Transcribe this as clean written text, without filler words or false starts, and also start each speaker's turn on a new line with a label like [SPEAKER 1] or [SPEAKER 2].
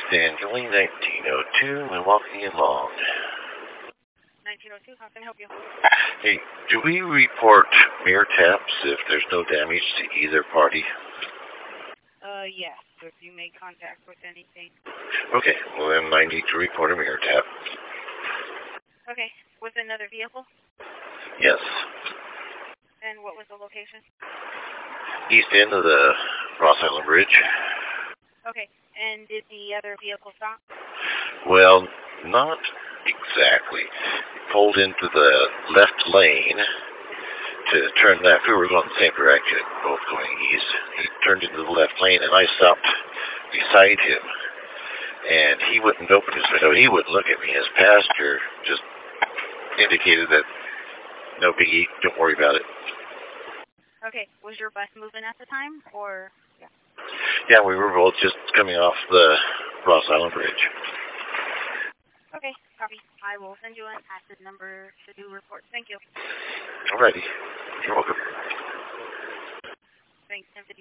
[SPEAKER 1] Evangeline, 1902, Milwaukee and Long.
[SPEAKER 2] 1902, how can I help you?
[SPEAKER 1] Hey, do we report mirror taps if there's no damage to either party?
[SPEAKER 2] Yes, so if you make contact with anything.
[SPEAKER 1] Okay, well then I need to report a mirror tap.
[SPEAKER 2] Okay, with another vehicle?
[SPEAKER 1] Yes.
[SPEAKER 2] And what was the location?
[SPEAKER 1] East end of the Ross Island Bridge.
[SPEAKER 2] Okay, and did the other vehicle stop?
[SPEAKER 1] Well, not exactly. He pulled into the left lane to turn left. We were going the same direction, both going east. He turned into the left lane, and I stopped beside him. And he wouldn't open his window. He wouldn't look at me. His passenger just indicated that no biggie, don't worry about it.
[SPEAKER 2] Okay, was your bus moving at the time, or?
[SPEAKER 1] Yeah, we were both just coming off the Ross Island Bridge.
[SPEAKER 2] Okay, copy. I will send you an acid number to do reports. Thank you.
[SPEAKER 1] Alrighty. You're welcome.